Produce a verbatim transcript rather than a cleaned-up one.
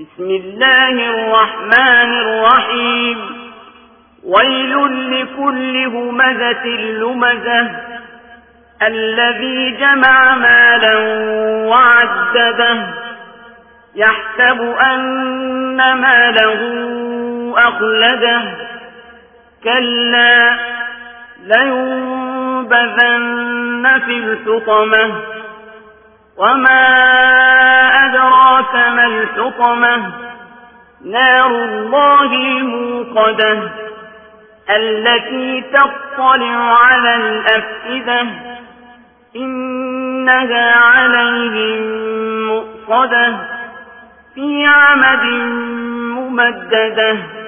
بسم الله الرحمن الرحيم ويل لكل همزة لمزة الذي جمع مالا وعدده يحسب أن ماله أخلده كلا لينبذن في الحطمة وما أدراك ما الحطمة نار الله الموقدة التي تطلع على الأفئدة إنها عليهم مؤصدة في عمد ممددة.